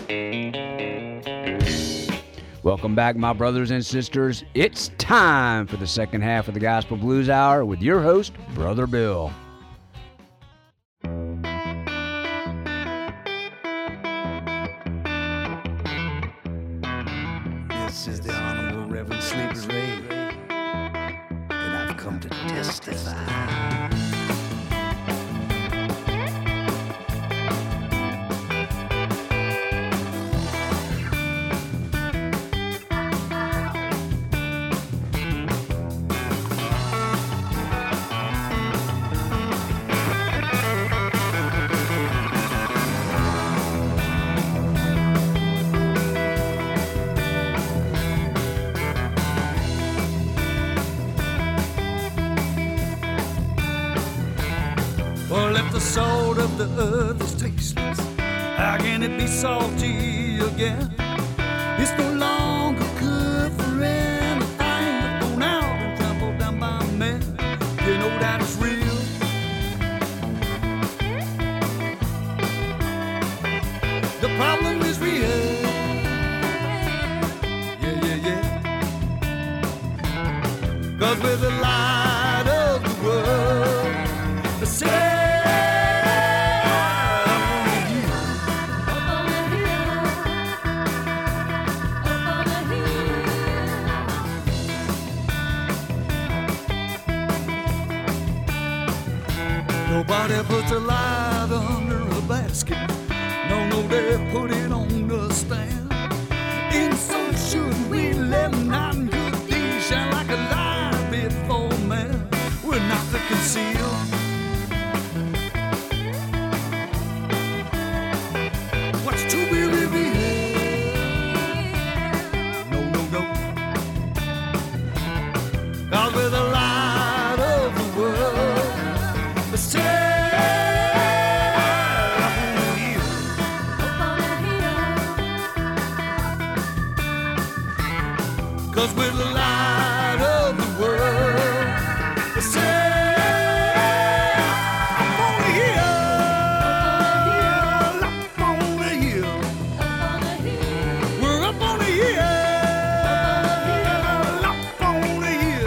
Welcome back, my brothers and sisters. It's time for the second half of the Gospel Blues Hour with your host, Brother Bill. This is the Honorable Reverend Sleepy Ray, and I've come to testify. Well, if the salt of the earth is tasteless, how can it be salty again? It's no longer good for anything but thrown out and trampled down by men. You know that it's real. The problem is real. Yeah. 'Cause we're the light of the world. Say nobody puts a light under a basket. No, they put it on the stand. And so should we let none good things shine like a light before man. We're not to conceal. What's to be revealed? No. 'Cause we're the light of the world. Cause we're the light of the world. Say, up on the hill, up on the hill. We're up on the hill, up on the hill.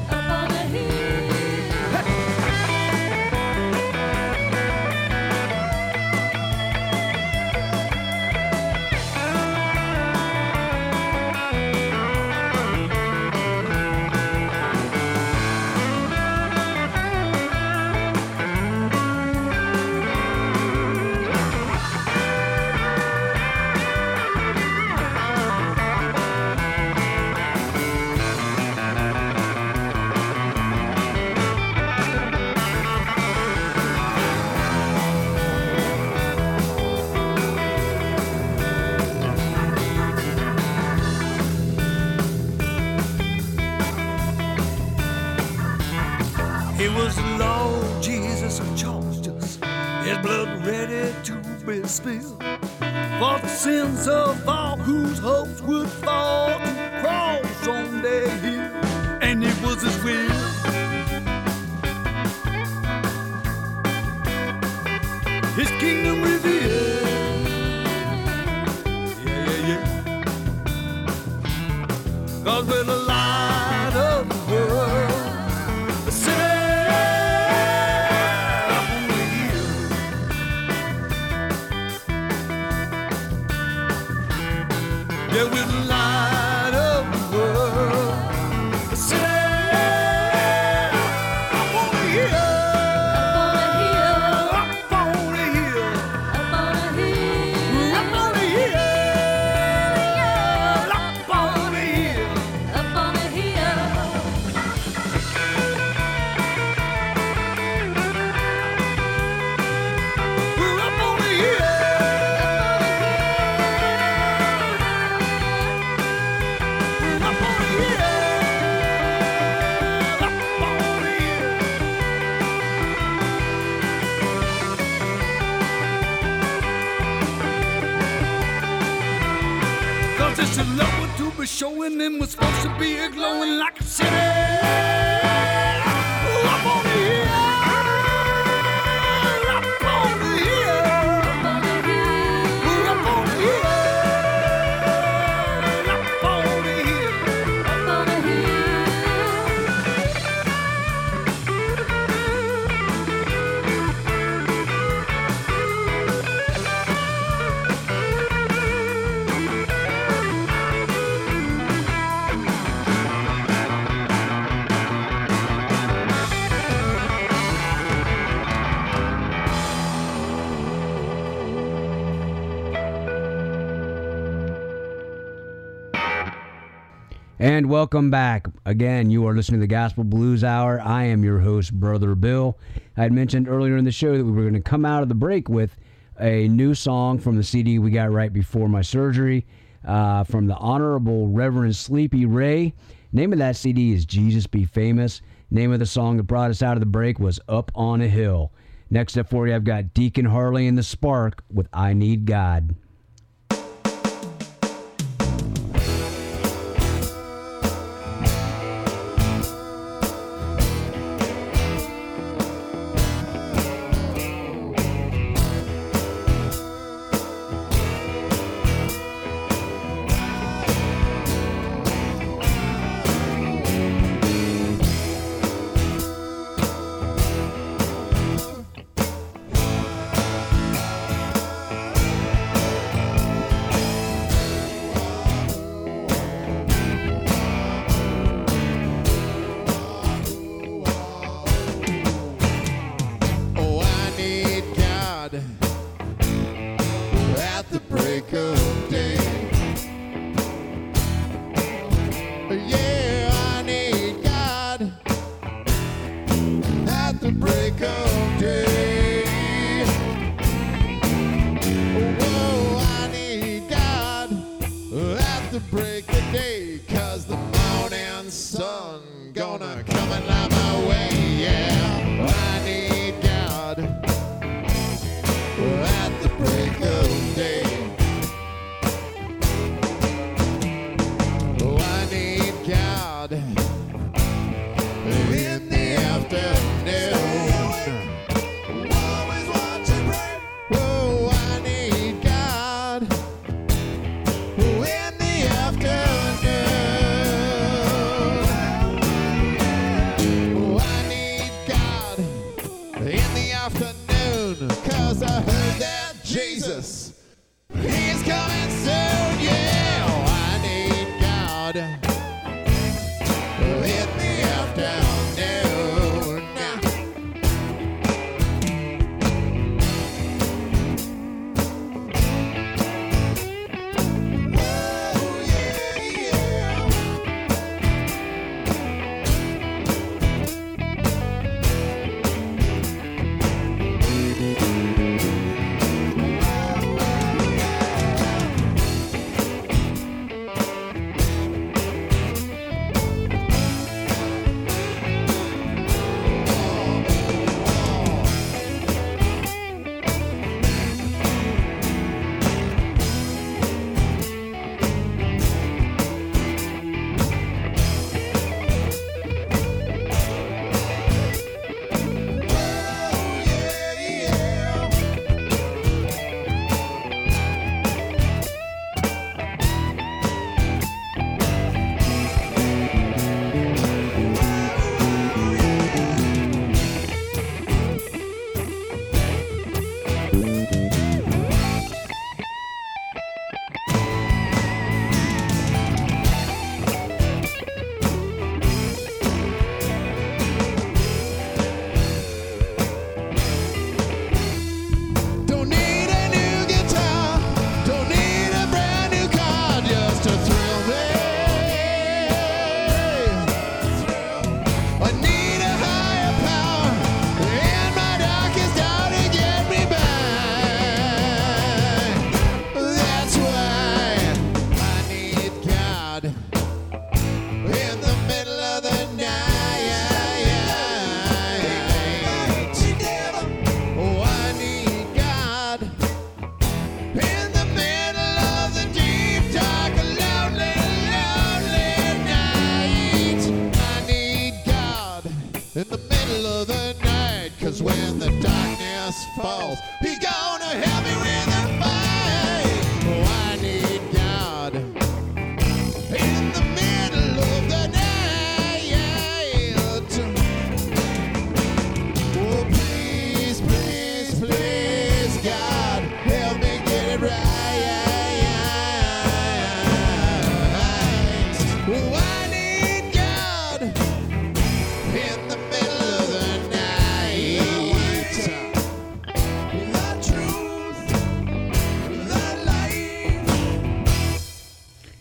It was the Lord Jesus who charged us, his blood ready to be spilled for the sins of all whose hopes would fall to cross on their hill. And it was his will. His kingdom revealed. Yeah. 'Cause we're the light of the world. Yeah, we're the light of the world. Say, up on the hill, up on the hill, up on the hill, up on the hill, up on the hill, up on the hill. We're up on the hill. It's a lower to be showing them was supposed to be a glowing like a city. Up on the hill, up on the hill, we're up on the hill. And welcome back. Again, you are listening to the Gospel Blues Hour. I am your host, Brother Bill. I had mentioned earlier in the show that we were going to come out of the break with a new song from the CD we got right before my surgery from the Honorable Reverend Sleepy Ray. Name of that CD is Jesus Be Famous. Name of the song that brought us out of the break was Up on a Hill. Next up for you, I've got Deacon Harley and the Spark with I Need God.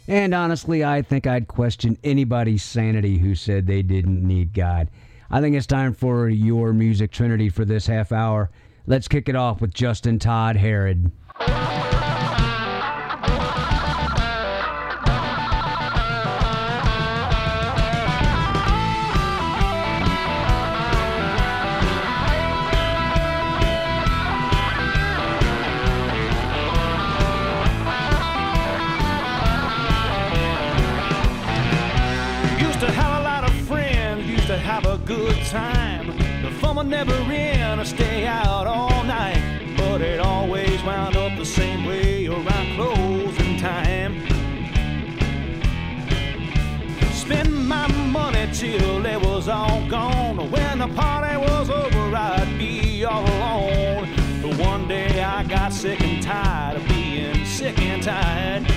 And honestly, I think I'd question anybody's sanity who said they didn't need God. I think it's time for your music trinity for this half hour. Let's kick it off with Justin Todd Herod. Good time. The fun would never end or stay out all night, but it always wound up the same way around closing time. Spend my money till it was all gone. When the party was over, I'd be all alone. But one day I got sick and tired of being sick and tired.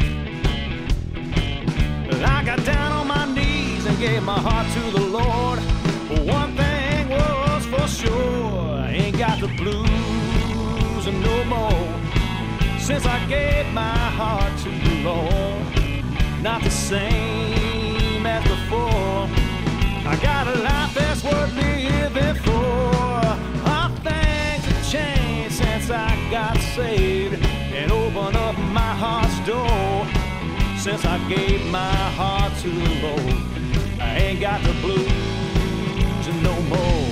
I got down on my knees and gave my heart to the Lord. One thing was for sure, I ain't got the blues no more. Since I gave my heart to the Lord, not the same as before. I got a life that's worth living for. All things have changed since I got saved and opened up my heart's door. Since I gave my heart to the Lord, I ain't got the blues no more.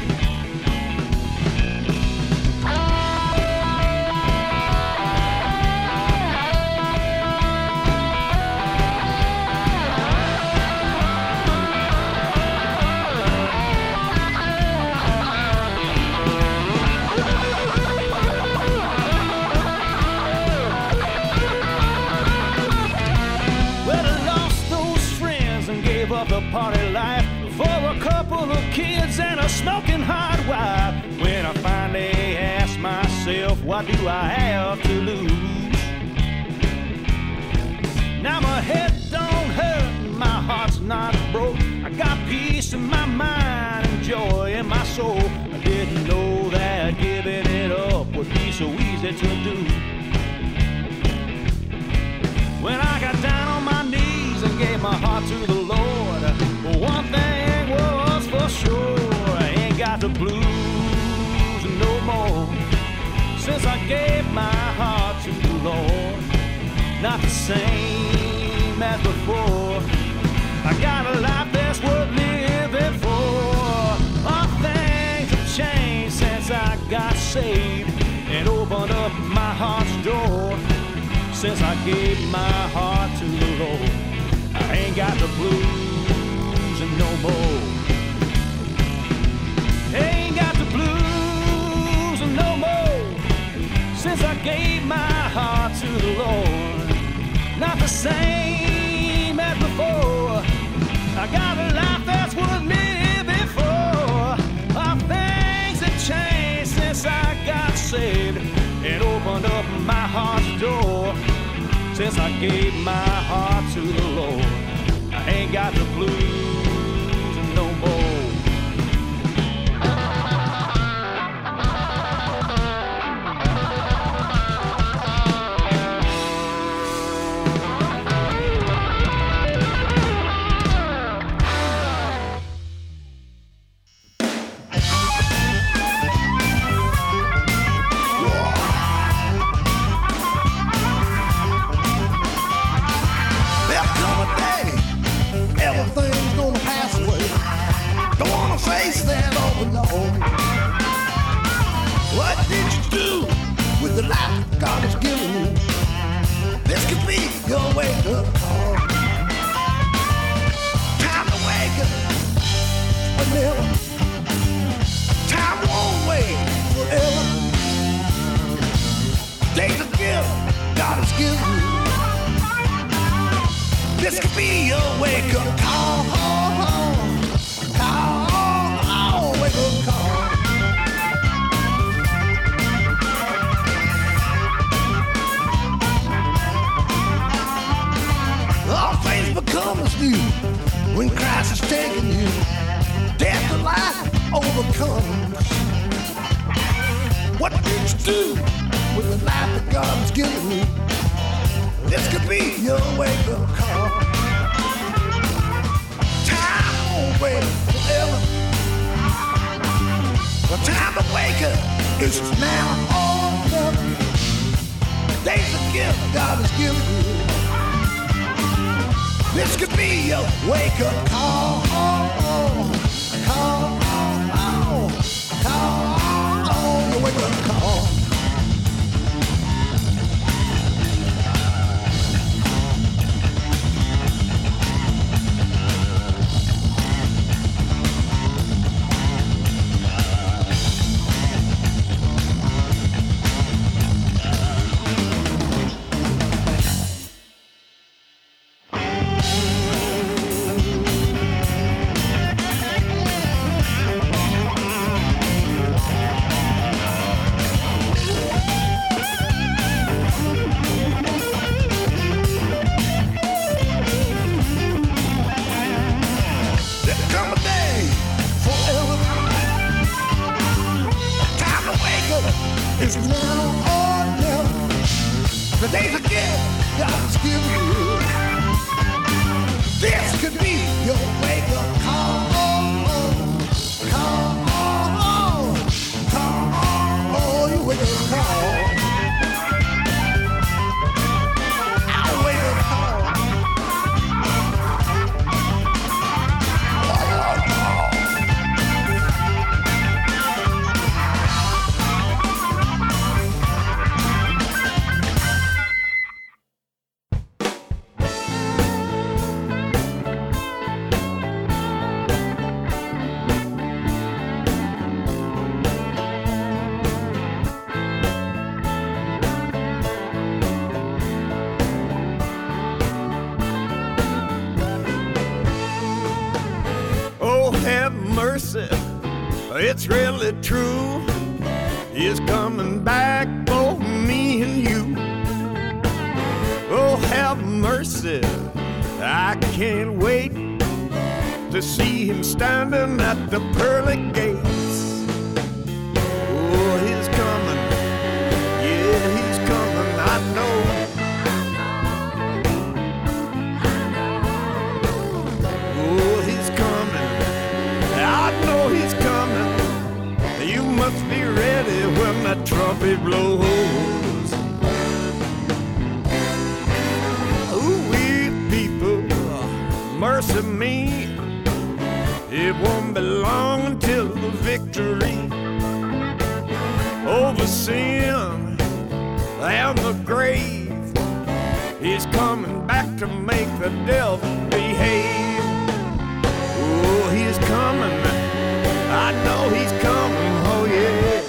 Well, I lost those friends and gave up the party life for a couple of kids and a smoking hot wife. When I finally asked myself, what do I have to lose? Now my head don't hurt, my heart's not broke. I got peace in my mind and joy in my soul. I didn't know that giving it up would be so easy to do. When I got down on my knees and gave my heart to the Lord, one thing was for sure, I ain't got the blues no more. Since I gave my heart to the Lord, not the same as before. I got a life that's worth living for. All things have changed since I got saved and opened up my heart's door. Since I gave my heart to the Lord, I ain't got the blues no more. Ain't got the blues no more. Since I gave my heart to the Lord, not the same as before. I got a life that's worth living for. All things have changed since I got saved and opened up my heart's door. Since I gave my heart to the Lord, I ain't got the blues no more. Everything's gonna pass away. Don't wanna face that all alone. What did you do with the life God has given you? This could be your wake-up call. Time to wake up. Never. Time won't wait forever. Take the gift God has given you. This could be your wake-up call. Wake-up call. All things become as new when Christ has taken you. Death and life overcomes. What did you do with the life that God has given you? This could be your wake-up This is now or never. Today's a gift God has given you. This could be your wake-up call. Call. Your wake-up call. It's now or never. The day's a gift God's given you. This could be your wake-up call. Your wake-up call. Our wake-up call. Mercy, it's really true. He's coming back for me and you. Oh, have mercy, I can't wait to see him standing at the pearly gates. Oh, he's coming, yeah, he's coming, I know. Oh, he's coming, I know he's coming. You must be ready when the trumpet blows. Ooh, we people, mercy me. It won't be long until the victory over sin and the grave. He's coming back to make the devil behave. Oh, he's coming. I know he's coming. Oh, yeah.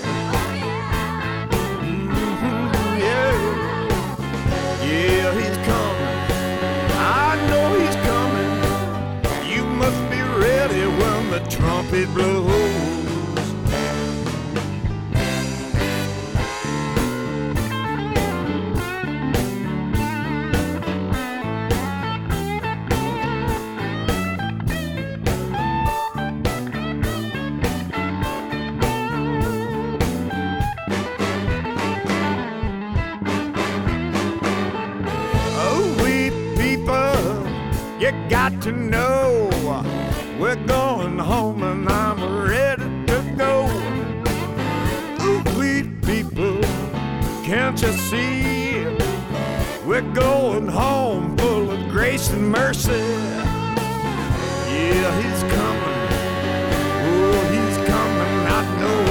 Yeah. Yeah, he's coming. I know he's coming. You must be ready when the trumpet blows. Got to know we're going home and I'm ready to go. Ooh, we people, can't you see? We're going home full of grace and mercy. Yeah, he's coming. Oh, he's coming, I know.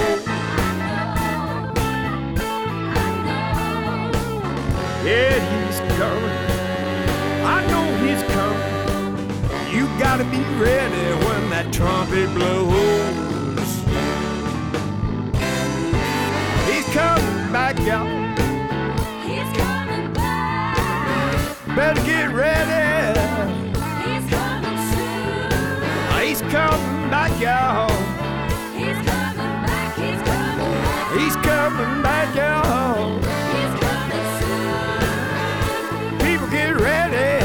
Yeah, he's coming. I know he's coming. You gotta be ready when that trumpet blows. He's coming back, y'all. He's coming back. Better get ready. He's coming soon. He's coming back, y'all. He's coming back. He's coming back. He's coming back, y'all. He's coming soon. People get ready.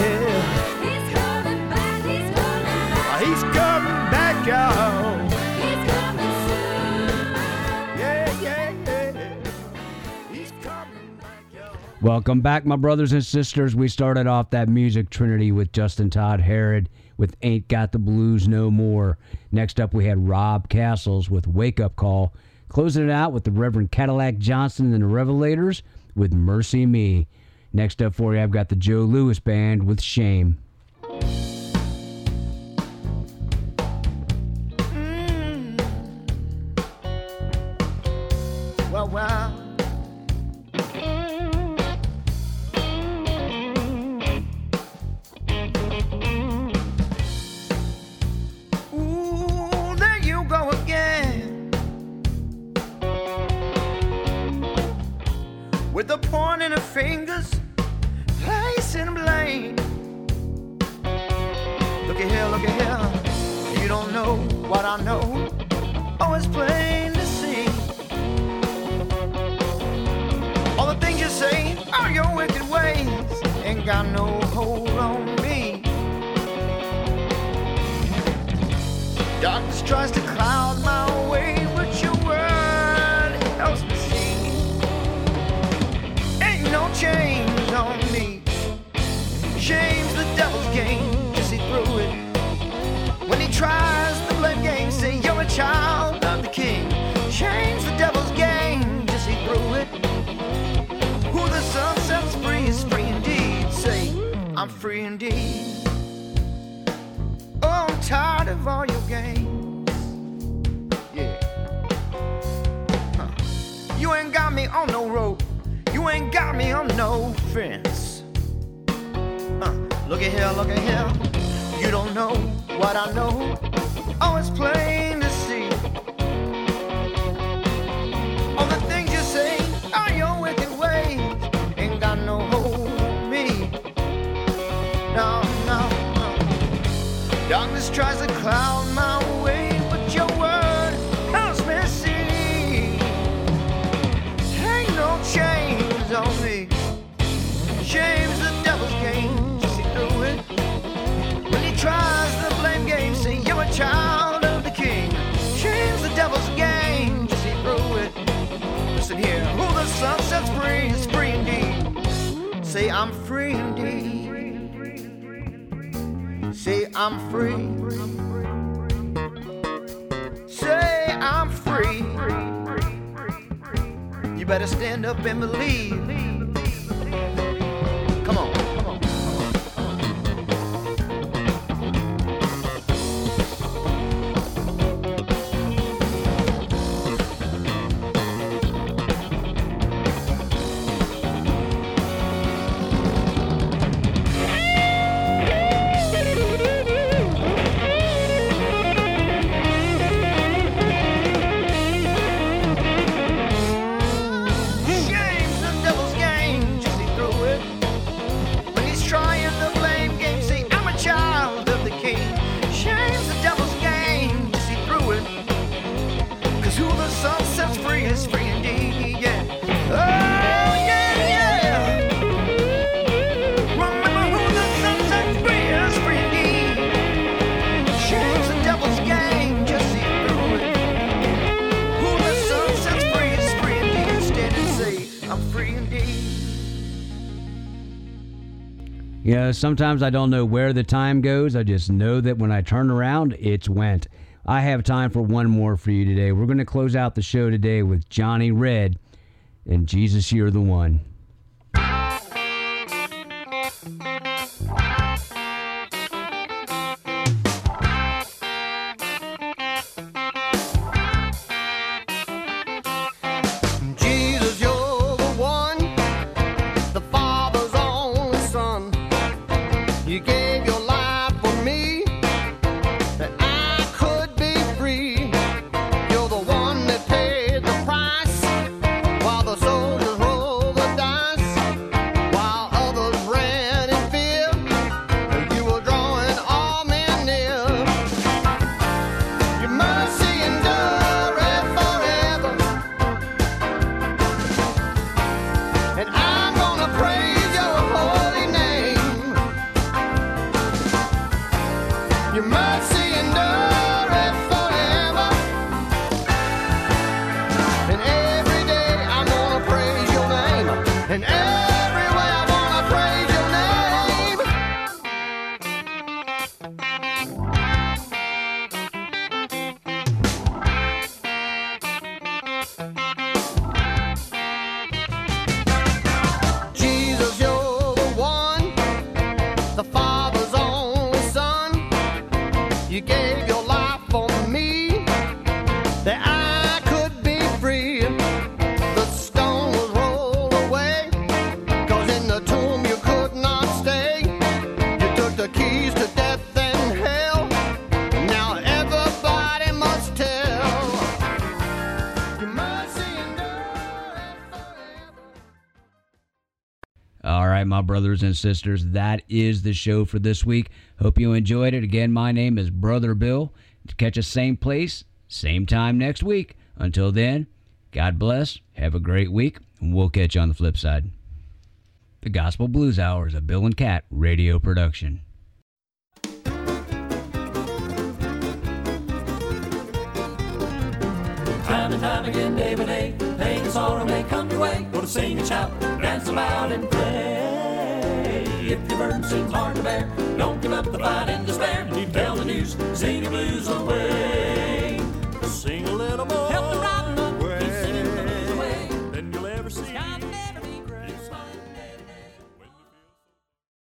He's coming back, y'all. he's coming soon. Yeah, yeah, yeah. He's coming back, y'all. Welcome back, my brothers and sisters. We started off that music trinity with Justin Todd Herod with Ain't Got the Blues No More. Next up, we had Rob Castles with Wake Up Call, Closing it out with the Reverend Cadillac Johnson and the Revelators with Mercy Me. Next up for you, I've got the Joe Lewis Band with Shame. Well. Ooh, there you go again. With the pointing of fingers, placing blame. Look at here, you don't know what I know. Oh, it's plain to see. All the things you say are your wicked ways, ain't got no hold on me. Darkness tries to cloud my way, but your word helps me see. Ain't no change on me. Shame's the devil's game, just see through it. When he tries the blame game, say you're a child of the king. Shame's the devil's game, just see through it. Who the sun sets free is free indeed. Say, I'm free indeed. Oh, I'm tired of all your games. Yeah. You ain't got me on no rope. You ain't got me on no fence. Look at here. You don't know what I know. Oh, it's plain to see. All the things you say are your wicked ways. Ain't got no hold on me. No. Darkness tries to cloud my way, but your word helps me see. Ain't no chains on me. Shame's the devil's game, just see through it. When he tries the blame game, say you're a child of the king. Shame's the devil's game, just see through it. Listen here, who the sun sets free is free indeed. Say I'm free indeed. Say I'm free. Say I'm free. You better stand up and believe. Come on. You know, sometimes I don't know where the time goes. I just know that when I turn around, it's went. I have time for one more for you today. We're going to close out the show today with Johnny Red and Jesus, You're the One. brothers and sisters, that is the show for this week. Hope you enjoyed it. Again, my name is Brother Bill. Catch us same place, same time next week. Until then, God bless. Have a great week, and we'll catch you on the flip side. The Gospel Blues Hour is a Bill and Cat radio production. Time and time again, day by day, pain and sorrow may come your way. Go to sing and shout, dance aloud and play. If your burden seems hard to bear, don't give up the fight in despair. You tell the news, sing your blues away.